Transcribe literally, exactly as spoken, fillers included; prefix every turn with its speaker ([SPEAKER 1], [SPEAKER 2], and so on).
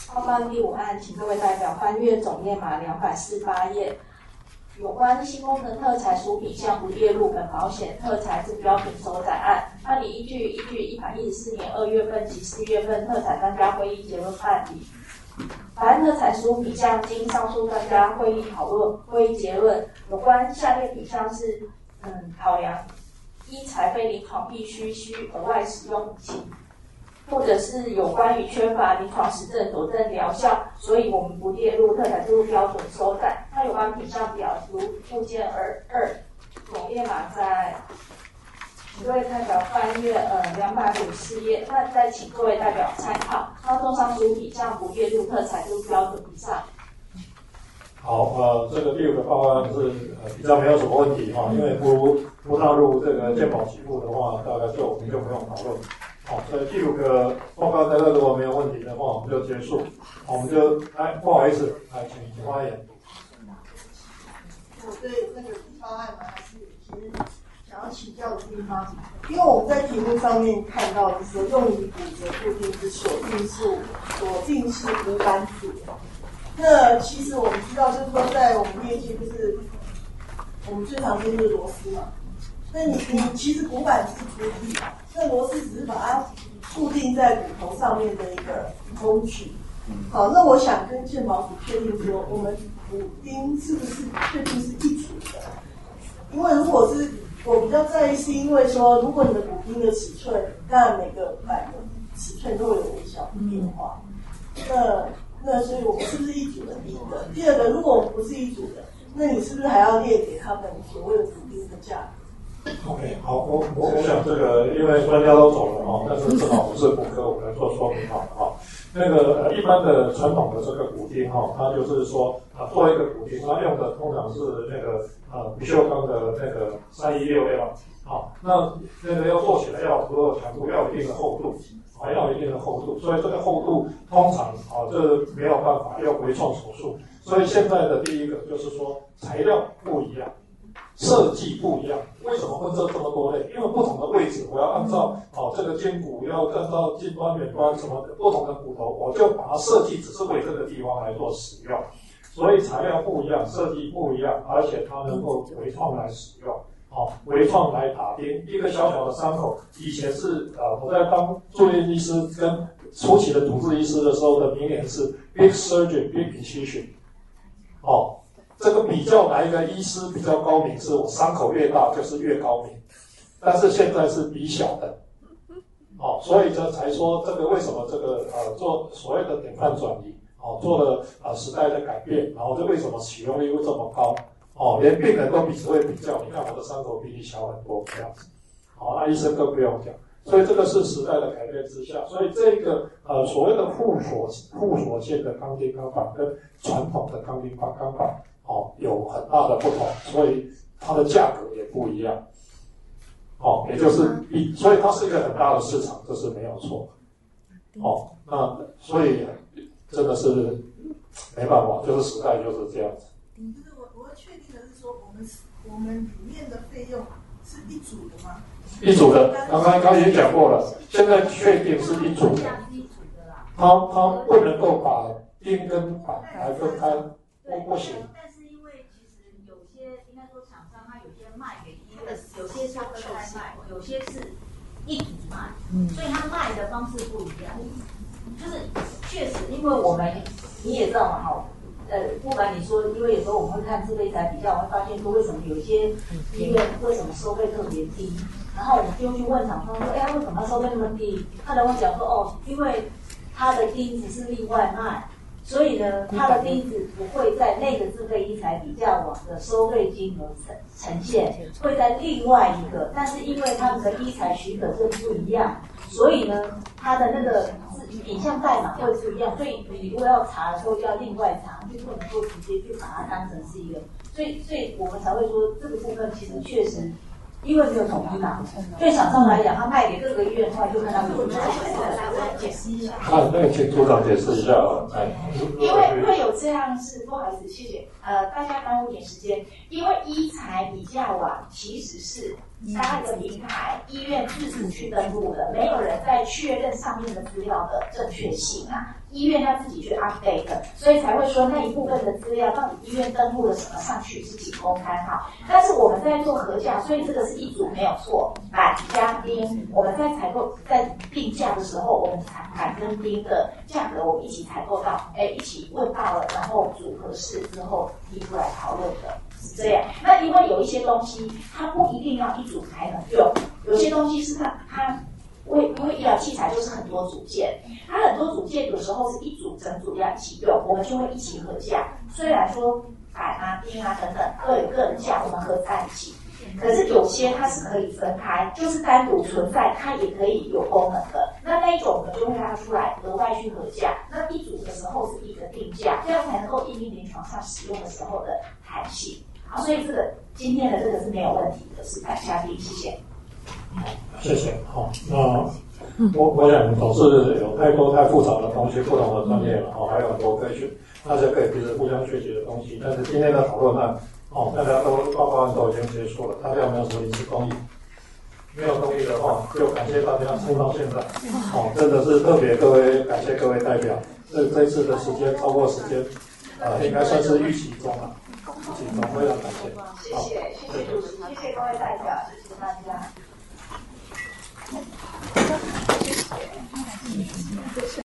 [SPEAKER 1] 报告第五案，请各位代表翻阅总页码两百四十八页。有关新工程特材属品项不列入本保险特材之标品收载案，办理依据依据一百一十四年二月份及四月份特材专家会议结论办理。本案特材属品项经上述专家会议讨论，会议结论有关下列品项是嗯考量医材非临床必须需额外使用武器，或者是有关于缺乏临床实证佐证疗效，所以我们不列入特材制度标准收载。那有关品项表如附件二二总页码在，请各位代表翻阅呃两百五十四页，那再请各位代表参考。那综上述品项不列入特材制度标准以上。
[SPEAKER 2] 好，呃，这个第五个报告是呃比较没有什么问题哈，因为不不纳入这个健保给付的话，大概就我们就不用讨论。好，所以第五个报告大概如果没有问题的话，我们就结束。好，我们就来，不好意思，来，请请发言。
[SPEAKER 3] 我对那个第八案呢，还是有些想要请教的地方，因为我们在题目上面看到的是用于骨折固定之锁定数锁定式骨板组。那其实我们知道，就是说在我们业界，就是我们最常见就是螺丝嘛。那你你其实骨板是出力，那螺丝只是把它固定在骨头上面的一个工具。好，那我想跟健保署确定说，我们骨钉是不是确定是一组的？因为如果是我比较在意，是因为说，如果你的骨钉的尺寸，当然每个板的尺寸都会有微小的变化。那那所以我们是不是一组的？第一个，第二个，如果我们不是一组的，那你是不是还要列给他们所谓的骨钉的价格
[SPEAKER 2] ？OK， 好，我我我想这个，因为专家都走了哈，但是正好我是骨科，我来做说明好了哈。那个呃，一般的传统的这个骨钉哈，它就是说啊，做一个骨钉，它用的通常是那个呃不锈钢的那个三一六 L， 好，那那个要做起来要有足够的强度，要有一定的厚度，啊，要有一定的厚度，所以这个厚度通常啊，这没有办法要微创手术，所以现在的第一个就是说材料不一样。设计不一样，为什么分这这么多类？因为不同的位置，我要按照哦这个肩骨要按照近端、远端什么的不同的骨头，我就把它设计只是为这个地方来做使用。所以材料不一样，设计不一样，而且它能够微创来使用，好、哦、微创来打钉。一个小小的伤口，以前是呃我在当住院医师跟初期的主治医师的时候的名言是 big surgeon big incision， 哦。这个比较哪一个医师比较高明，是我伤口越大就是越高明，但是现在是比小的，哦，所以这才说这个为什么这个呃做所谓的典范转移，哦，做了呃时代的改变，然后这为什么使用率会这么高，哦，连病人都彼此会比较，你看我的伤口比你小很多这样子，好、哦，那医生更不用讲，所以这个是时代的改变之下，所以这个呃所谓的附锁附锁线的钢钉钢板跟传统的钢钉板钢板。哦，有很大的不同，所以它的价格也不一样。哦，也就是一，所以它是一个很大的市场，这是没有错。哦，那所以真的是没办法，就是时代就是这样子。
[SPEAKER 3] 就是我我要确定的是说，我们我们里面的费用是一组的吗？
[SPEAKER 2] 一组的，刚刚刚也讲过了，现在确定是一组的。它它不能够把钉跟板来分开，不不行。
[SPEAKER 4] 有些是分开卖，有些是一组卖，嗯、所以它卖的方式不一样。就是确实，因为我们你也知道嘛，哈，呃，不管你说，因为有时候我们会看自费材比较，我会发现说为什么有一些医院为什么收费特别低，然后我们就去问厂商说，哎，他为什么收费那么低？他跟我讲说，哦，因为他的钉子是另外卖。所以呢，它的钉子不会在那个自费医材比较网的收费金额呈呈现，会在另外一个，但是因为他们的医材许可证不一样，所以呢，它的那个影像代码会不一样，所以你如果要查的时候要另外查，就不能够直接就把它当成是一个，所以所以我们才会说这个部分其实确实。因为没有统一嘛，对厂商来讲，他卖给各个医院的话，就看他们有没有
[SPEAKER 1] 解释一下。
[SPEAKER 2] 啊，那个请组长解释一下啊。
[SPEAKER 1] 因为会有这样是不好意思，谢谢。呃，大家耽误点时间，因为医材比价网其实是搭一个平台，医院自主去登录的，没有人在确认上面的资料的正确性啊。医院要自己去 update， 所以才会说那一部分的资料到底医院登录了什么上去是请公开哈。但是我们在做核价，所以这个是一组没有错，板加钉，我们在采购在定价的时候，我们板跟钉的价格我们一起采购到，哎，一起问到了，然后组合式之后提出来讨论的。是这样，那因为有一些东西它不一定要一组才能用，有些东西是它它为因为医疗器材就是很多组件，它很多组件有时候是一组整组要一起用，我们就会一起合价。虽然说板啊、钉啊等等各有各的价，我们合在一起，可是有些它是可以分开，就是单独存在，它也可以有功能的。那那一种我们就会拉出来额外去合价。那一组的时候是一个定价，这样才能够应用临床上使用的时候的弹性。好，所以这个今天的这个是没有问题的，是板下定，谢谢。
[SPEAKER 2] 谢谢。好，那我我想总是有太多太复杂的东西，不同的专业了，哦，还有很多可以去大家可以彼此互相学习的东西。但是今天的讨论呢，哦，大家都报告案都已经结束了，大家有没有什么临时动议？没有动议的话，就感谢大家撑到现在。哦，真的是特别各位感谢各位代表，这这次的时间超过时间，呃，应该算是预期中了。非常感谢，
[SPEAKER 1] 谢谢，谢谢主持，谢谢各位代表，谢谢大家。谢谢。